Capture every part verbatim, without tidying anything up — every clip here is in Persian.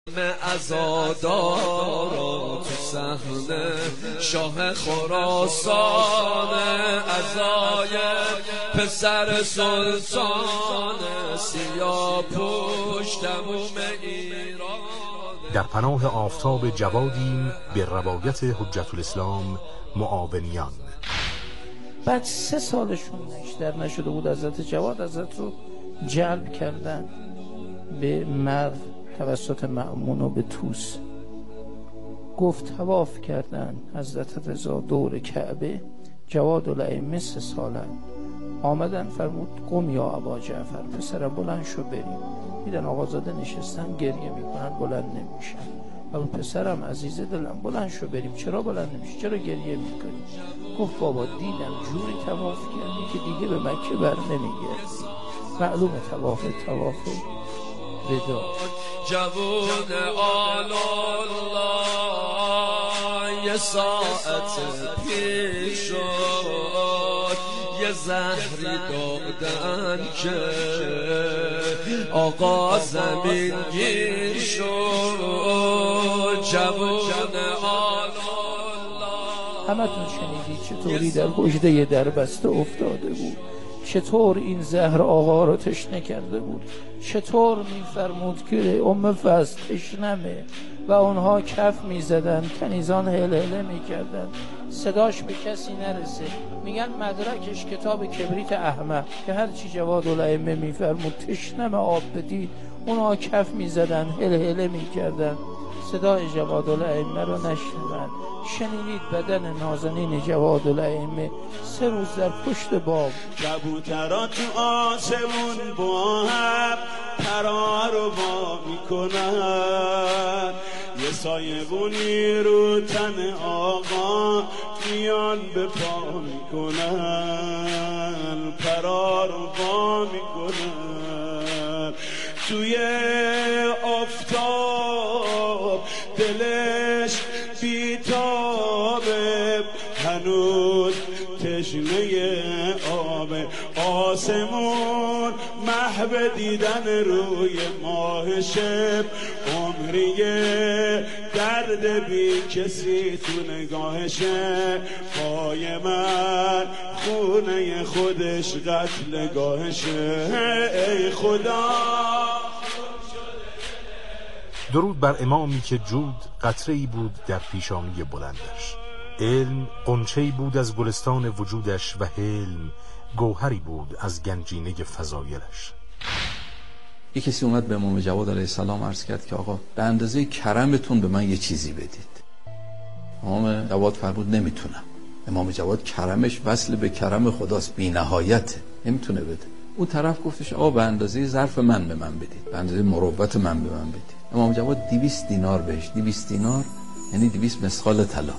عزادارا تو صحنه شاه خراسان، عزای پسر سلطان سیاه پشت تموم ایران. در پناه آفتاب جوادیم به روایت حجت الاسلام معاونیان. بعد سه سالشون بیشتر نشده بود حضرت جواد حضرت رو جلب کردن به مرو توسط مأمون و به توس. گفت طواف کردن حضرت رضا دور کعبه. جواد الائمه سه سالن آمدن، فرمود قم یا ابا جعفر، پسرم بلند شو بریم. دیدن آقازاده نشستن گریه میکنن، بلند نمیشن. اما پسرم عزیز دلم بلند شو بریم. چرا بلند نمیشی؟ چرا گریه میکنی؟ گفت بابا دیدم جوری طواف کردی که دیگه به مکه بر نمیگردی. معلومه طواف طواف ودا. جوون آل الله یه ساعت پیش شد، یه زهری دادن که آقا زمین گیر شد. جوون آل الله همتون شنیدید چطوری در حجره در بسته افتاده بود، چطور این زهر آقا رو تشنه کرده بود، چطور میفرمود که ام فضل تشنمه و اونها کف میزدن، کنیزان هل هله میکردن، صداش به کسی نرسه. میگن مدرکش کتاب کبریت احمد که هرچی جواد الائمه میفرمود تشنم آب بدید، اونها کف میزدن هل هله میکردن، صدای جواد الائمه رو نشنیدن. شنیدید بدن نازنین جواد الائمه سه روز در پشت باب. کبوترها تو آسمون با هم پرها رو با میکنن، یه سایبونی رو تن آقا میان به پا میکنن، پرها رو با میکنن. توی آفتاب دلش بیتابه، هنوز تشنه آبه. آسمون محو دیدن روی ماه شب، عمریه درد بی کسی تو نگاهشه. پای من خونه خودش قتل گاهشه. ای خدا درود بر امامی که جود قطره‌ای بود در پیشانی بلندش، علم غنچه‌ای بود از گلستان وجودش و حلم گوهری بود از گنجینه فضایلش. یک کسی اومد به امام جواد علیه السلام عرض کرد که آقا به اندازه کرمتون به من یه چیزی بدید. امام جواد فرمود نمیتونم. امام جواد کرمش وصل به کرم خداست، بی نهایته، نمیتونه بده. اون طرف گفتش آقا به اندازه ظرف من به من بدید، به اندازه مروت من به من بدید. امام جواد دویست دینار بهش، دویست دینار یعنی دویست مسخال طلا.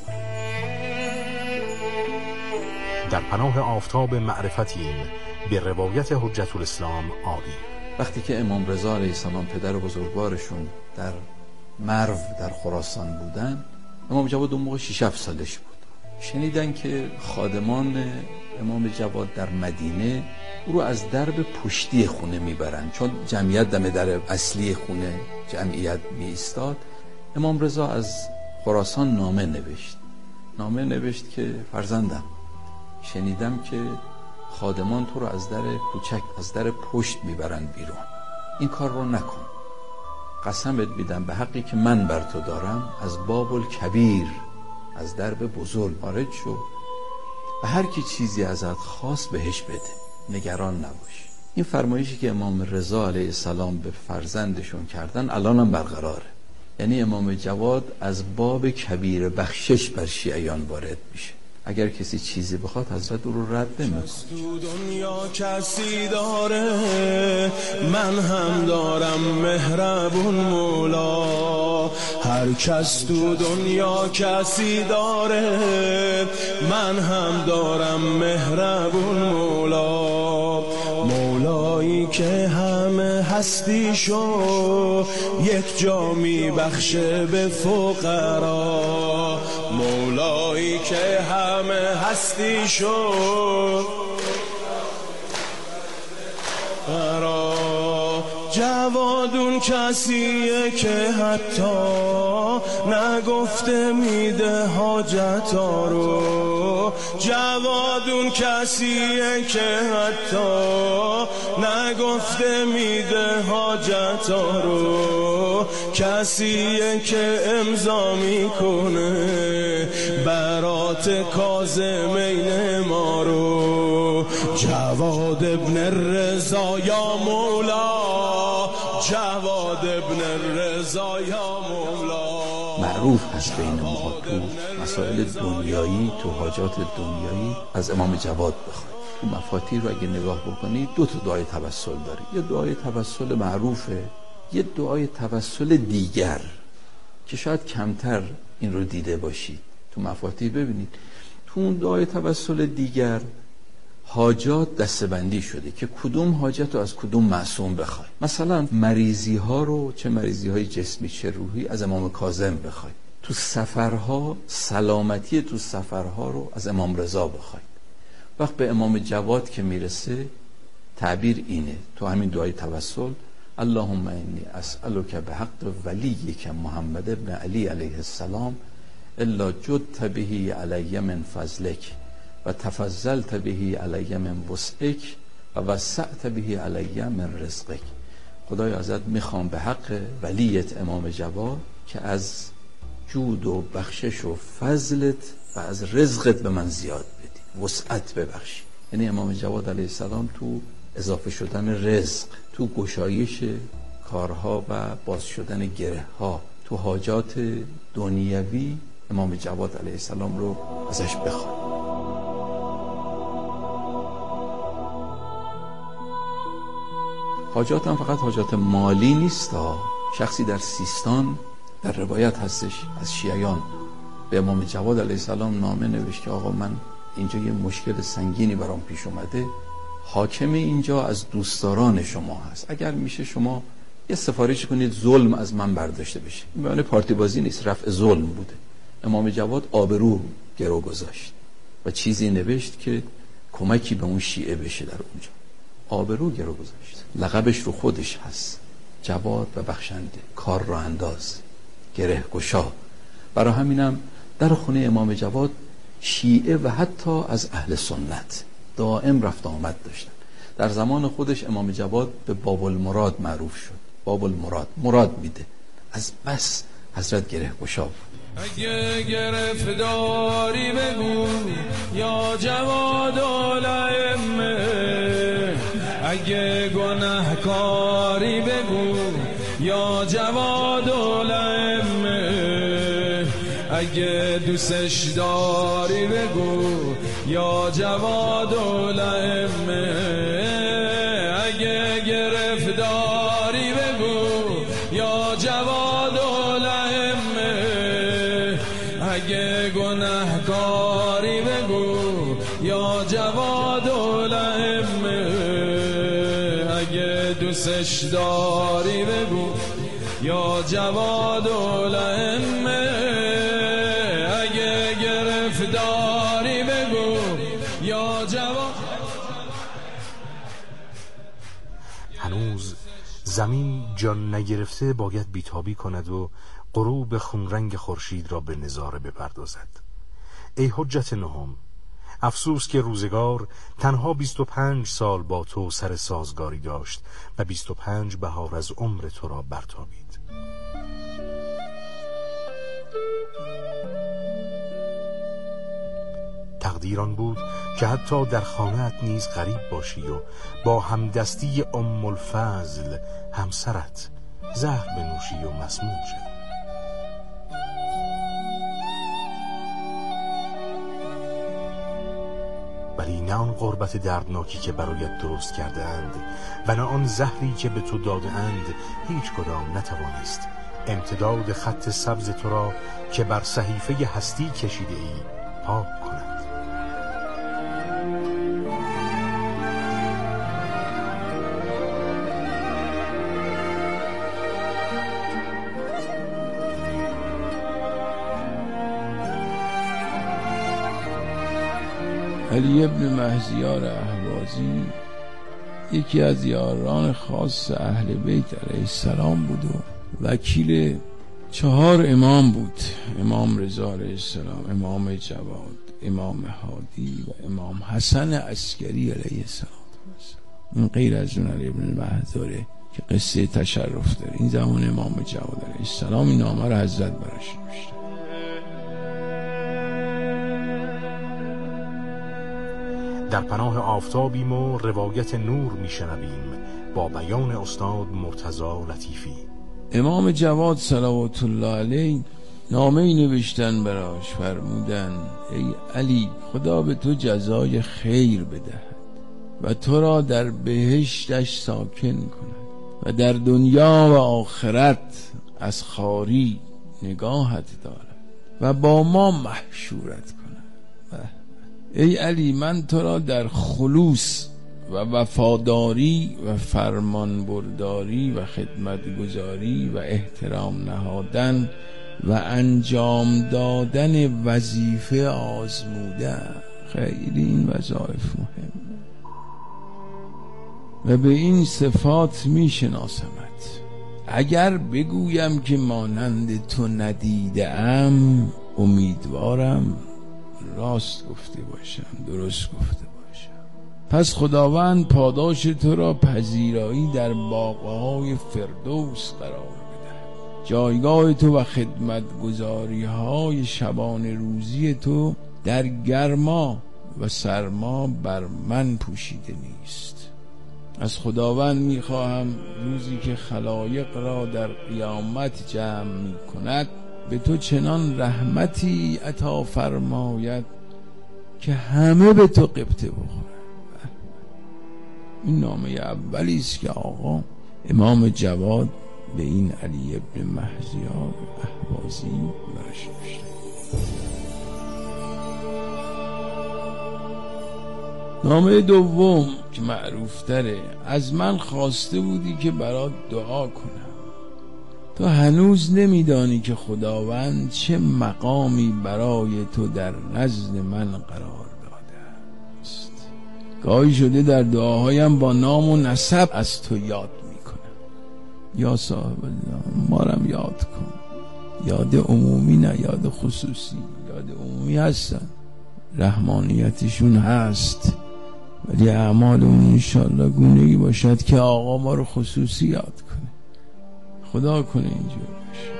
در پناه آفتاب معرفتیم به روایت حجت الاسلام عالی. وقتی که امام رضا علیه السلام پدر بزرگوارشون در مرو در خراسان بودن، امام جواد اون موقع شش هفت سالش بود. شنیدن که خادمان امام جواد در مدینه او رو از درب پشتی خونه میبرن، چون جمعیت دم در اصلی خونه جمعیت می ایستاد. امام رضا از خراسان نامه نوشت نامه نوشت که فرزندم، شنیدم که خادمان تو رو از در کوچک از در پشت میبرن بیرون، این کار رو نکن. قسمت میدم به حقی که من بر تو دارم، از باب الکبیر از درب بزرگ خارج شو و هر کی چیزی ازت خواست بهش بده، نگران نباش. این فرمایشی که امام رضا علیه السلام به فرزندشون کردن الان هم برقراره. یعنی امام جواد از باب کبیر بخشش بر شیعیان وارد میشه. اگر کسی چیزی بخواد حضرت او رو رد نمیکنه. تو دنیا کسی داره، من هم دارم مهربون مولا. هر کس تو دنیا کسی داره، من هم دارم مهربون مولا. مولایی که همه هستی شو یک جا می بخشه به فقرا. مولایی که همه هستی شو جوادون کسیه که حتی نگفته میده حاجتا رو. جوادون کسیه که حتی نگفته میده حاجتا رو. کسیه که امضا میکنه برات کاظمین ما رو. جواد ابن رضا یا مولا، جواد ابن رضا یا مولا. معروف هست بین ما تو مسائل دنیایی، تو حاجات دنیایی از امام جواد بخواید. تو مفاتیح رو اگه نگاه بکنید دو تا دعای توسل داره. یه دعای توسل معروفه، یه دعای توسل دیگر که شاید کمتر این رو دیده باشید. تو مفاتیح ببینید تو اون دعای توسل دیگر حاجات دستبندی شده که کدوم حاجت رو از کدوم معصوم بخوای. مثلا مریضی ها رو، چه مریضی های جسمی چه روحی، از امام کاظم بخوای. تو سفرها سلامتی تو سفرها رو از امام رضا بخوای. وقت به امام جواد که میرسه تعبیر اینه تو همین دعای توسل: اللهم انی اسألک بحق ولیک محمد ابن علی علیه السلام الا جدت بهی علی من فضلک و تفضلت بهی علی من وسعک و وسعت بهی علی من رزقک. خدای ازت میخوام به حق ولیت امام جواد که از جود و بخشش و فضلت و از رزقت به من زیاد بدی، وسعت ببخشی. یعنی امام جواد علیه السلام تو اضافه شدن رزق، تو گشایش کارها و باز شدن گره ها، تو حاجات دنیوی امام جواد علیه السلام رو ازش بخواد. حاجات هم فقط حاجات مالی نیست. شخصی در سیستان در روایت هستش از شیعیان به امام جواد علیه السلام نامه نوشت که آقا من اینجا یه مشکل سنگینی برام پیش اومده، حاکم اینجا از دوستداران شما هست، اگر میشه شما یه سفارش کنید ظلم از من برداشته بشه. این معنی پارتی بازی نیست، رفع ظلم بوده. امام جواد آبرو گرو گذاشت و چیزی نوشت که کمکی به اون شیعه بشه در اونجا. آبرو گرو گذاشت. لقبش رو خودش هست، جواد و بخشنده، کار را انداز، گره گشا. برای همینم در خونه امام جواد شیعه و حتی از اهل سنت دائم رفت آمد داشتن. در زمان خودش امام جواد به باب المراد معروف شد. باب المراد، مراد میده. از بس حضرت گره گشا بود. اگه گرفتاری بگو یا جواد الائمه، اگه گناهکاری بگو یا جواد الائمه، اگه دوستش داری بگو یا جواد الائمه، اگه گرفتاری بگو یا جواد الائمه، اگه گناهکاری بگو یا جواد الائمه، اگه دوستش داری بگو یا جواد الائمه، اگه گرفتاری بگو یا جواد. هنوز زمین جان نگرفته باید بیتابی کند و غروب خونرنگ خورشید را به نظاره بپردازد. ای حجت نهم، افسوس که روزگار تنها بیست و پنج سال با تو سر سازگاری داشت و بیست و پنج بهار از عمر تو را برتابید. تقدیر آن بود که حتی در خانه‌ات نیز غریب باشی و با همدستی ام الفضل همسرت زهر بنوشی و مسموم شوی. ولی نه آن غربت دردناکی که برایت درست کرده اند و نه آن زهری که به تو داده اند هیچ کدام نتوانست امتداد خط سبز تو را که بر صحیفه هستی کشیده ای پاک کند. علی ابن مهزیار اهوازی یکی از یاران خاص اهل بیت علیه السلام بود و وکیل چهار امام بود: امام رضا علیه السلام، امام جواد، امام هادی و امام حسن عسکری علیه السلام. این غیر از اون علی ابن المهدی داره که قصه تشرف داره. این زمان امام جواد علیه السلام این نامه رو حضرت براش نوشته. در پناه آفتابیم و روایت نور میشنویم با بیان استاد مرتضی لطیفی. امام جواد صلوات الله علیه نامه ای نوشتن براش، فرمودن ای علی، خدا به تو جزای خیر بدهد و تو را در بهشتش ساکن کند و در دنیا و آخرت از خواری نگاهت دارد و با ما محشورت کند. ای علی، من تو را در خلوص و وفاداری و فرمان برداری و خدمتگزاری و احترام نهادن و انجام دادن وظیفه آزمودم. خیلی این وظایف مهمه و به این صفات می شناسمت. اگر بگویم که مانند تو ندیده ام، امیدوارم راست گفته باشم، درست گفته باشم. پس خداوند پاداش تو را پذیرایی در باغ‌های فردوس قرار بده. جایگاه تو و خدمتگزاری های شبان روزی تو در گرما و سرما بر من پوشیده نیست. از خداوند میخواهم روزی که خلایق را در قیامت جمع می کند به تو چنان رحمتی عطا فرماید که همه به تو قبطه بخورن. این نامه اولی است که آقا امام جواد به این علی ابن مهزیار اهوازی براش نوشته. نامه دوم که معروف تره: از من خواسته بودی که برات دعا کنم. تو هنوز نمیدانی که خداوند چه مقامی برای تو در نزد من قرار داده است. گاهی شده در دعاهایم با نام و نسب از تو یاد میکنم. یا صاحب الله، ما رم یاد کن. یاد عمومی نه، یاد خصوصی. یاد عمومی هستن، رحمانیتشون هست، ولی اعمالمون انشالله گونه‌ای باشد که آقا ما رو خصوصی یاد کنه. خدا کنه اینجور باشه.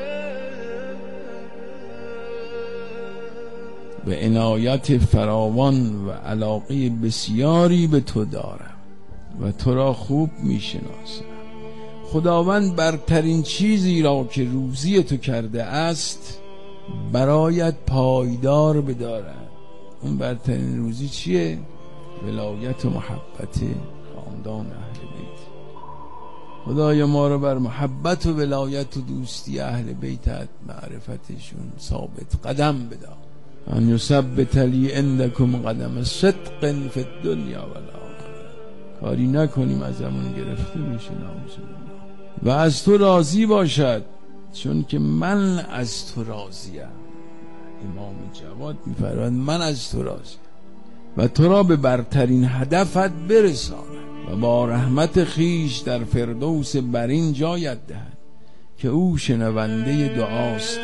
و عنایت فراوان و علاقه بسیاری به تو دارم و تو را خوب میشناسم. خداوند برترین چیزی را که روزی تو کرده است برایت پایدار بدارد. اون برترین روزی چیه؟ ولایت و محبت خاندان اهل بیت. خدای ما رو بر محبت و ولایت و دوستی اهل بیتت، معرفتشون ثابت قدم بده. ان یثبت لی عندکم قدم صدق فی الدنیا و الاخره. کاری نکنیم ازمون گرفته بشه نعوذ بالله. و از تو راضی باشد، چون که من از تو راضیم. امام جواد می‌فرماید من از تو راضیم و تو را به برترین هدفت برساند و با رحمت خیش در فردوس برین جایت دهد که او شنونده دعاست.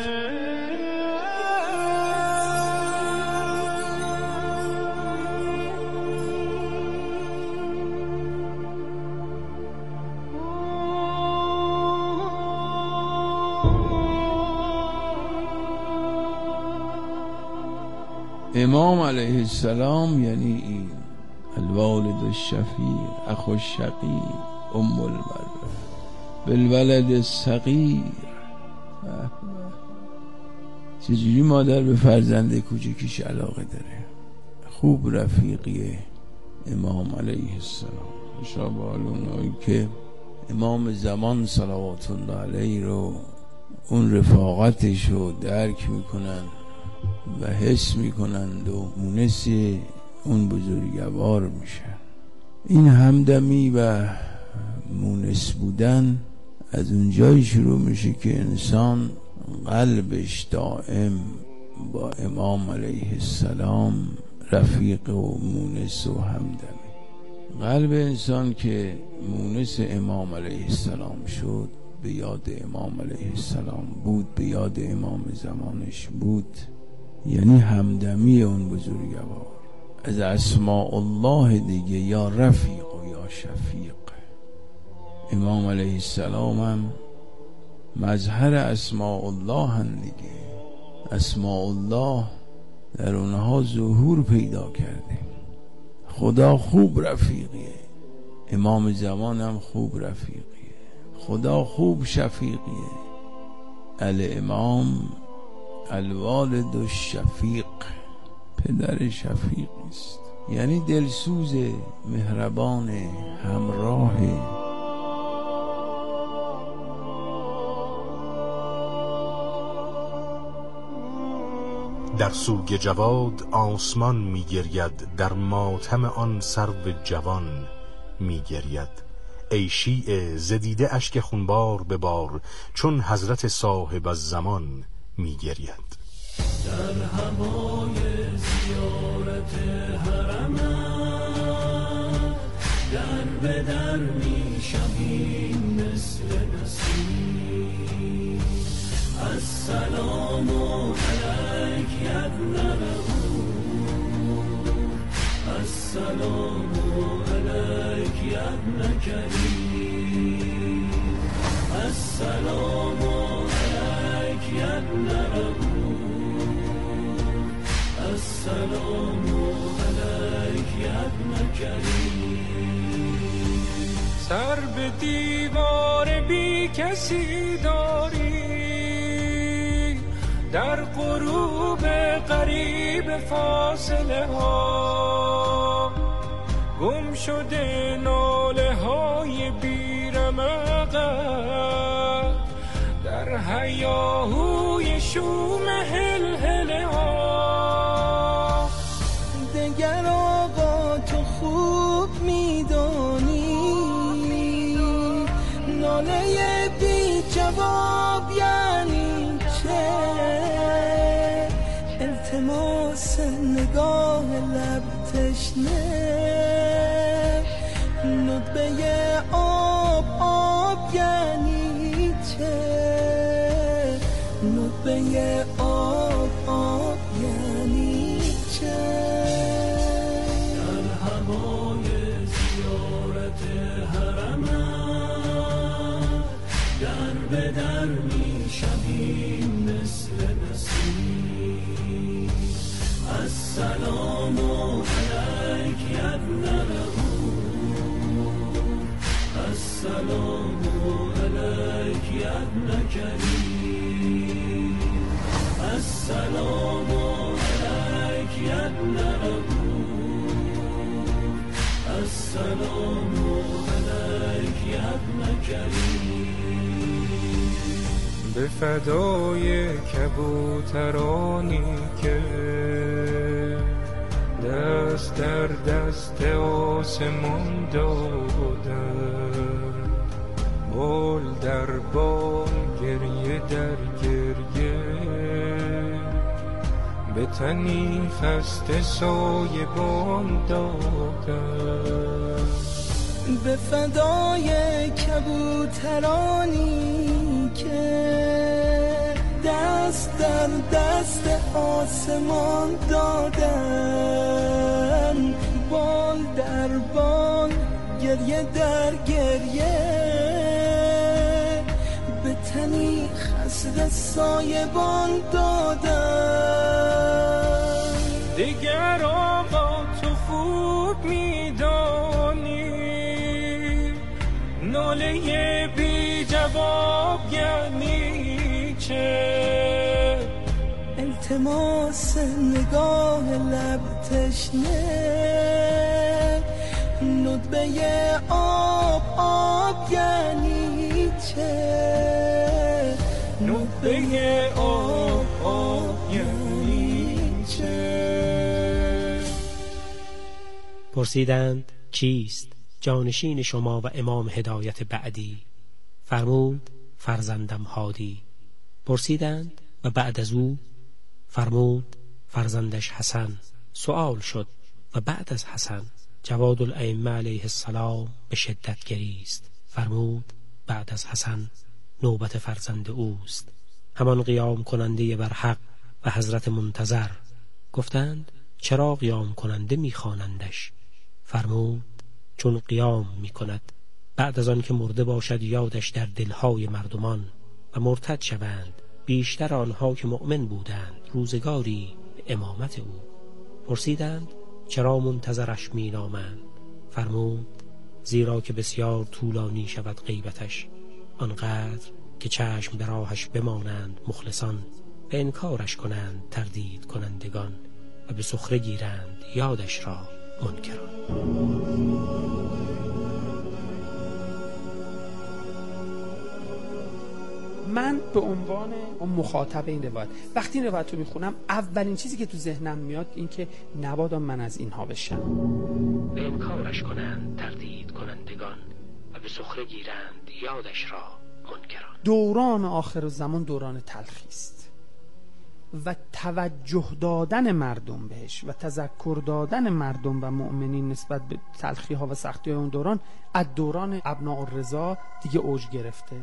امام علیه السلام یعنی این الوالد الشفیع اخو الشقیق ام البر بالولد الصغیر. چجوری مادر به فرزند کوچکیش علاقه داره. خوب رفیقیه امام علیه السلام. شابه حال اونایی که امام زمان صلوات الله علیه رو، اون رفاقتش رو درک میکنن و حس میکنند و مونس اون بزرگوار میشن. این همدمی و مونس بودن از اونجای شروع میشه که انسان قلبش دائم با امام علیه السلام رفیق و مونس و همدمی. قلب انسان که مونس امام علیه السلام شد به یاد امام علیه السلام بود، به یاد امام زمانش بود، یعنی همدمی اون بزرگوار. از اسماء الله دیگه یا رفیق و یا شفیق. امام علیه السلام هم مظهر اسماء الله هم دیگه. اسماء الله در اونها ظهور پیدا کرده. خدا خوب رفیقیه، امام زمان هم خوب رفیقیه، خدا خوب شفیقیه. الامام الوالد الشفیق، پدر شفیق است، یعنی دلسوز، مهربان، همراه. در سوگ جواد آسمان می گرید، در ماتم آن سرو جوان می گرید. ای شیعه زدیده اشک خونبار ببار، چون حضرت صاحب الزمان می گرید. در هوای زیارت حرمت در به در می شویم مثل نسیم. السلام علیک ابن رؤوف، السلام علیک ابن کریم، السلام علیک ابن رؤوف، السلام علیک ابن کریم. سر به دیوار بی کسی داری، در غروب قریب فاصله ها، گم شده ناله های بیرمقت، در هیاهوی شوم هلهله ها. دگر آقا تو خوب میدانی، ناله بی جواب یعنی چه؟ التماس نگاه لب تشنه، ندبه آب آب یعنی چه؟ ندبه آب آب یعنی چه؟ در هوای زیارت حرمت در به در می شویم مثل نسیم. السلام علیک ابن رؤوف، السلام علیک ابن کریم، السلام علیک ابن رؤوف، السلام علیک ابن کریم. به فدای کبوترانی که دست در دست آسمان دادن، بال در بال گریه در گریه، به تنی خسته سایبان دادن. به فدای کبوترانی که دست در دست آسمان دادن، بال در بال گریه در گریه، به تنی خسته سایبان دادن. دیگر آقا تو خوب میدانی، ناله بی جواب یعنی چه؟ التماس نگاه لب تشنه، ندبه آب آب یعنی چه؟ ندبه آب آب یعنی چه؟ پرسیدند چیست جانشین شما و امام هدایت بعدی؟ فرمود فرزندم هادی. پرسیدند و بعد از او؟ فرمود فرزندش حسن. سؤال شد و بعد از حسن؟ جواد الائمه علیه السلام به شدت گریست. فرمود بعد از حسن نوبت فرزند اوست، همان قیام کننده بر حق و حضرت منتظر. گفتند چرا قیام کننده میخوانندش؟ فرمود چون قیام میکند بعد از آن که مرده باشد یادش در دلهای مردمان و مرتد شوند، بیشتر آنها که مؤمن بودند روزگاری به امامت او. پرسیدند چرا منتظرش می نامند؟ فرمود زیرا که بسیار طولانی شود غیبتش، آنقدر که چشم به راهش بمانند مخلصان و انکارش کنند تردید کنندگان و به سخره گیرند یادش را منکران. من به عنوان مخاطب این روایت وقتی این روایت رو میخونم اولین چیزی که تو ذهنم میاد این که نبادا من از اینها بشم. به انکارش کنند تردید کنندگان و به سخره گیرند یادش را منکران. دوران آخر زمان دوران تلخی است و توجه دادن مردم بهش و تذکر دادن مردم و مؤمنین نسبت به تلخی ها و سختی های اون دوران از دوران ابناء الرضا دیگه اوج گرفته.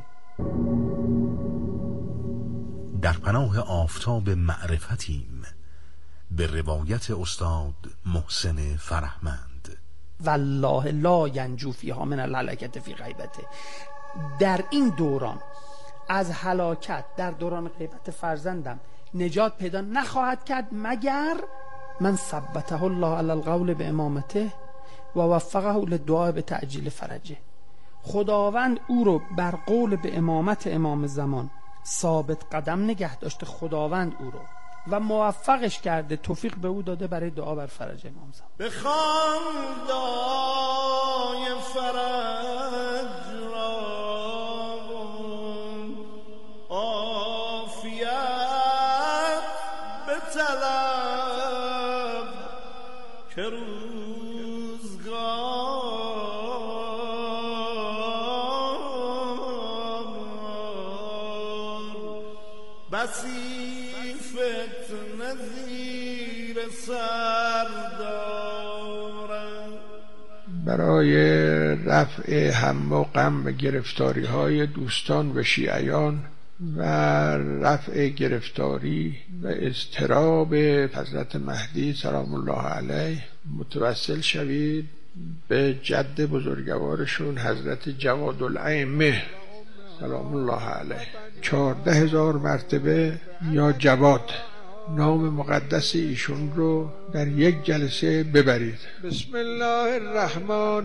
در پناه آفتاب معرفتیم به روایت استاد محسن فرهمند. والله لا ینجو فیها من الهلکت فی غیبته. در این دوران از هلاکت در دوران غیبت فرزندم نجات پیدا نخواهد کرد مگر من ثبته الله علی القول به امامته و وفقه للدعاء به تعجیل فرجه. خداوند او رو بر قول به امامت امام زمان ثابت قدم نگه داشته، خداوند او رو و موفقش کرده، توفیق به او داده برای دعا بر فرج امام زمان. بخوان دعای فرج را عافیت به طلب که بسی فتنه زیر سر دارم. برای رفع هم و غم و گرفتاری های دوستان و شیعیان و رفع گرفتاری و اضطراب حضرت مهدی سلام الله علیه متوسل شوید به جد بزرگوارشون حضرت جواد الائمه سلام الله علیه. چهارده هزار مرتبه یا جواد نام مقدس ایشون رو در یک جلسه ببرید. بسم الله الرحمن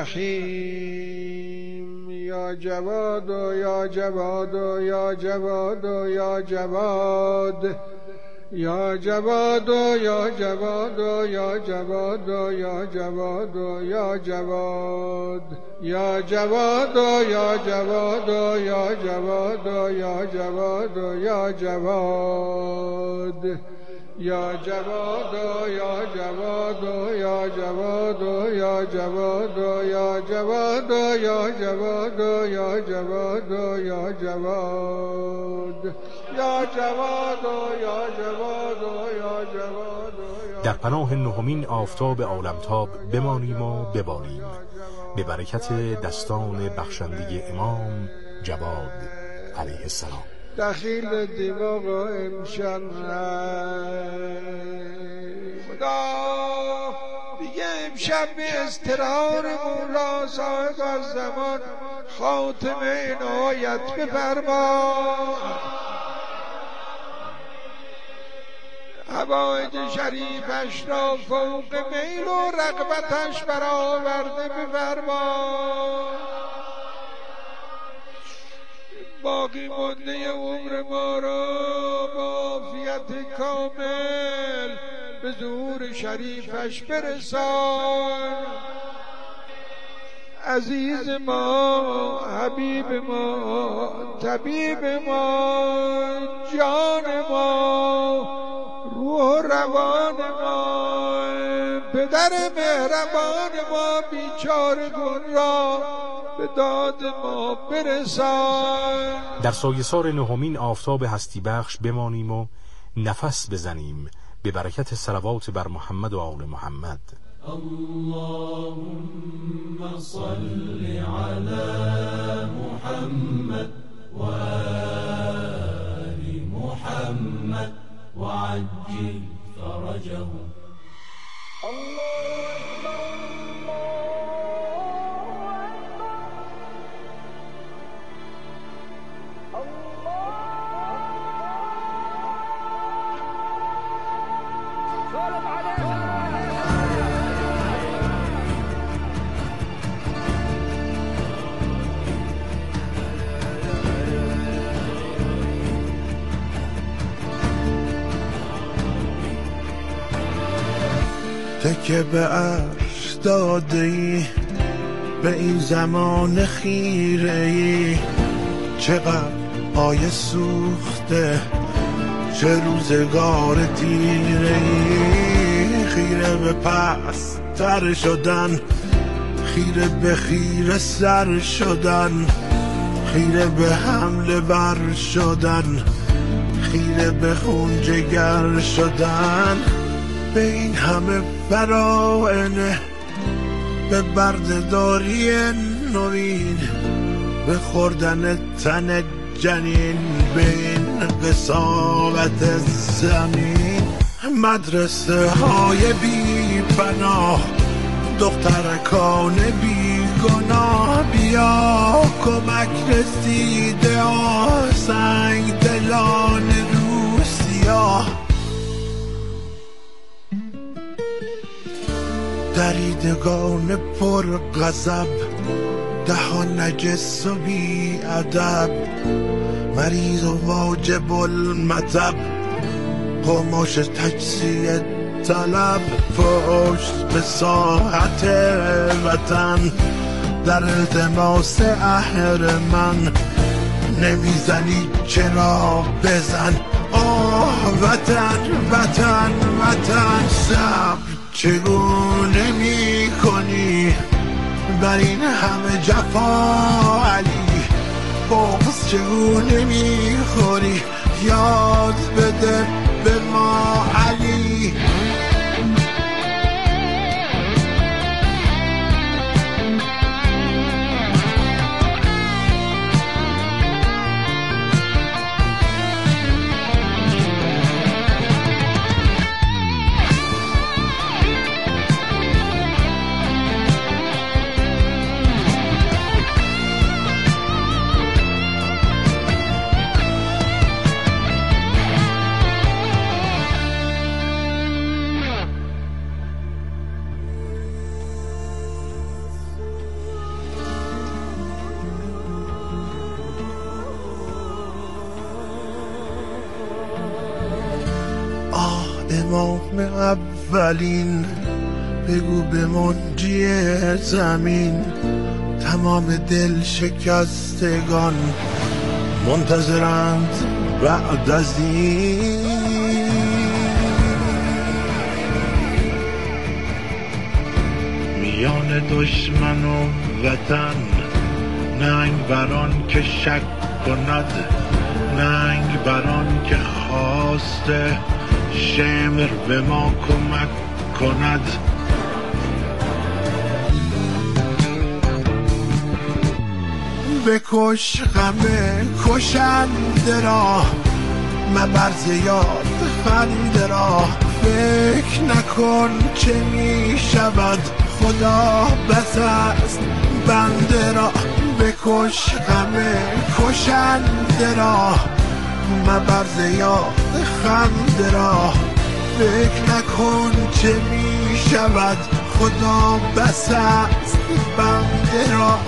الرحیم. یا جواد و یا جواد و یا جواد و یا جواد یا جواد و یا جواد و یا جواد و یا جواد و یا جواد یا جواد و یا جواد و یا جواد و یا جواد و یا جواد یا جواد و یا جواد و یا جواد و یا جواد و یا جواد و یا جواد و یا جواد و یا جواد یا جواد و یا جواد و یا جواد. در پناه نهمین آفتاب عالمتاب بمانیم و بباریم به برکت دستان بخشنده امام جواد علیه السلام. دخیل دیواغ امشن خدا دیگه امشب به استرار مولا صاحب از زمان خاتمه عنایت بفرما. حوائج شریفش را فوق میل و رغبتش برآورده بفرما. باقی مانده عمر ما را با عافیت کامل به ظهور شریفش برسان. عزیز ما، حبیب ما، طبیب ما، جان ما، روح و روان ما، پدر مهربان ما، بیچاره گون را به داد ما برسان. در سایه‌سار نهمین آفتاب هستی بخش بمانیم و نفس بزنیم به برکت صلوات بر محمد و آل محمد. اللهم صل على محمد وآل محمد وعجل فرجهم. تکه به عرش داده ای به این زمان خیره ای، چقدر آیه سوخته چه روزگار دیره ای، خیره به پس تر شدن، خیره به خیره سر شدن، خیره به حمله بر شدن، خیره به خون جگر شدن، به این همه فرائنه، به بردهداری نوین، به خوردن تن جنین، به این قساوت زمین، مدرسه های بی پناه، دخترکان بی گناه، بیا کمک رسیده آه، سنگ دلان روسیا، دریدگان پر غضب، دهان نجس و بی ادب، مریض و واجب المطب، قماش تجزیه طلب، پشت به ساحت وطن، در التماس اهرمن، نمیزنی چرا بزن، آه وطن وطن وطن، صبر چگونه می کنی بر این همه جفا علی، بغض چگونه می خوری یاد بده به ما علی. امام اولین، بگو به منجی زمین، تمام دل شکستگان منتظرند بعد از این، میان دشمن و وطن، ننگ بران که شک کند، ننگ بران که خواسته شمر به ما کمک کند، بکش غم کشنده را، مبر زیاد خنده را، فکر نکن چه می شود خدا بس است بنده را، بکش غم کشنده را، مبر زیاد خنده را، فکر نکن چه می شود خدا بس است بنده را.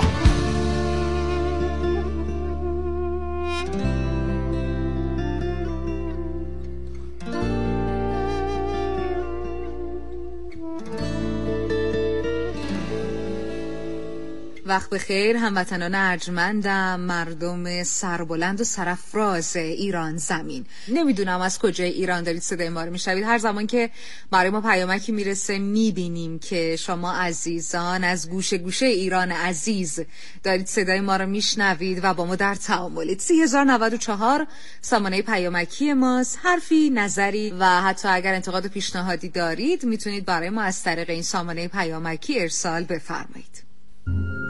وقت بخیر هموطنان ارجمندم، مردم سربلند و سرافراز ایران زمین. نمیدونم از کجای ایران دارید صدای ما رو میشنوید. هر زمان که برای ما پیامکی میرسه میبینیم که شما عزیزان از گوشه گوشه ایران عزیز دارید صدای ما رو میشنوید و با ما در تعاملید. سی هزار و نود و چهار سامانه پیامکی ماست. حرفی، نظری و حتی اگر انتقاد و پیشنهادی دارید میتونید برای ما از طریق این سامانه پیامکی ارسال بفرمایید.